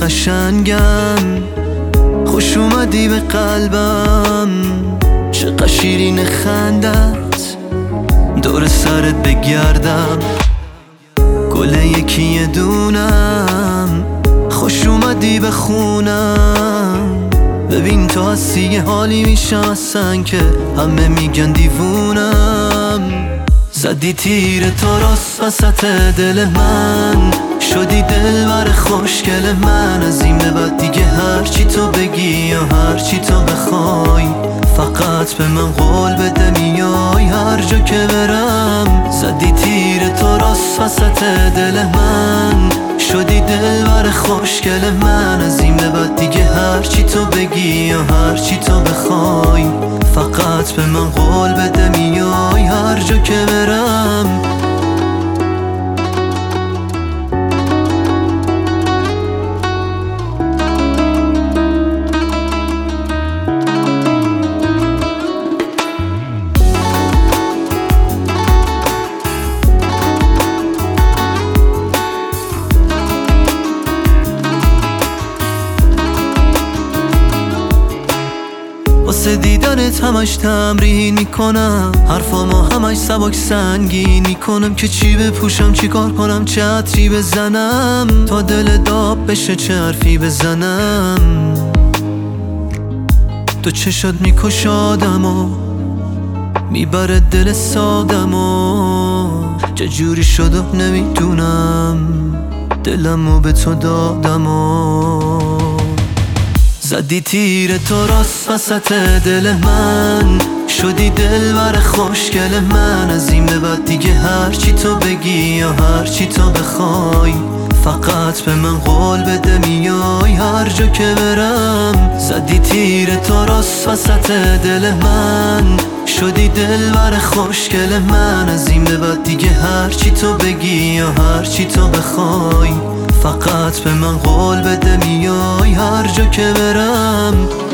قشنگم، خوش اومدی به قلبم. چقدر شیرین خندت، دور سرت بگردم. گل یکی دونم، خوش اومدی به خونم. ببین تو هستی یه حالی میشم اصلا که همه میگن دیوونم. زدی تیر تو راست وسط دل من، شدی دلبر خوشگل من. از این به بعد دیگه هرچی تو بگی یا هرچی تو بخوای، فقط به من قول بده میای هر جا که برم. زدی تیر تو راست وسط دل من، شدی دلبر خوشگل من. از این به بعد دیگه هرچی تو بگی یا هرچی تو بخوای، فقط به من قول بده میای هر جا که برم. واسه دیدنت همش تمرین میکنم، حرفامو همش سبک سنگین میکنم که چی بپوشم چی کار کنم چه عطری بزنم تا دل داب بشه چه حرفی بزنم. تو چشات میکش آدمو، میبره دل سادمو. چجوری شده نمیدونم، دلمو به تو دادمو. زدی تیر تو راست وسط دل من، شدی دلبر خوشگل من. از این به بعد دیگه هرچی تو بگی یا هرچی تو بخوای، فقط به من قول بده میای هر جا که برم. زدی تیر تو راست وسط دل من، شدی دلبر خوشگل من. از این به بعد دیگه هرچی تو بگی یا هرچی تو بخوای، فقط به من قول بده میای هر جا که برم.